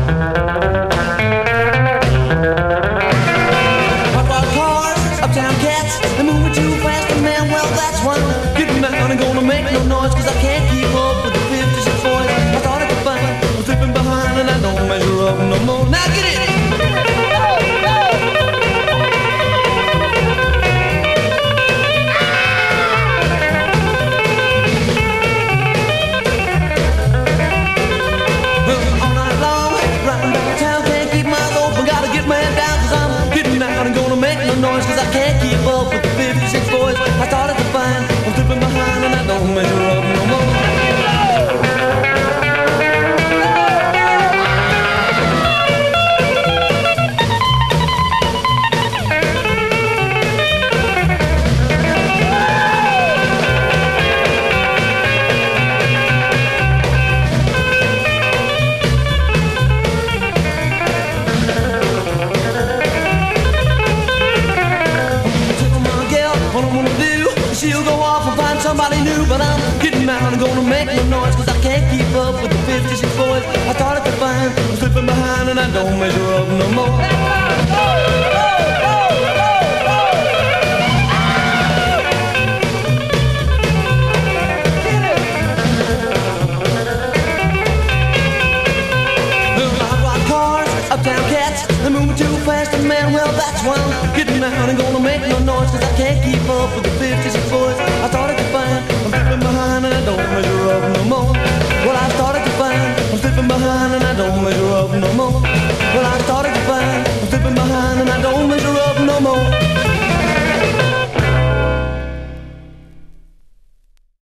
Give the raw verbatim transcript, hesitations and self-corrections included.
Hot rod cars, uptown cats, they're moving too fast, and man, well, that's why I'm getting down and gonna make no noise, cause I can't keep up with the fifty-six boys. I thought I could find, I'm slipping behind, and I don't measure up no more. Now get it! Noise, cause I can't keep up with the fifty-six boys. I started to find I'm slipping behind and I don't measure up no more. She'll go off and find somebody new, but I'm getting out and gonna make no noise, cause I can't keep up with the fifty-six boys. I started to find I'm slipping behind and I don't measure up no more. Uptown cats, they're moving too fast, and man, well, that's why I'm getting out and gonna make no noise, cause I can't keep up with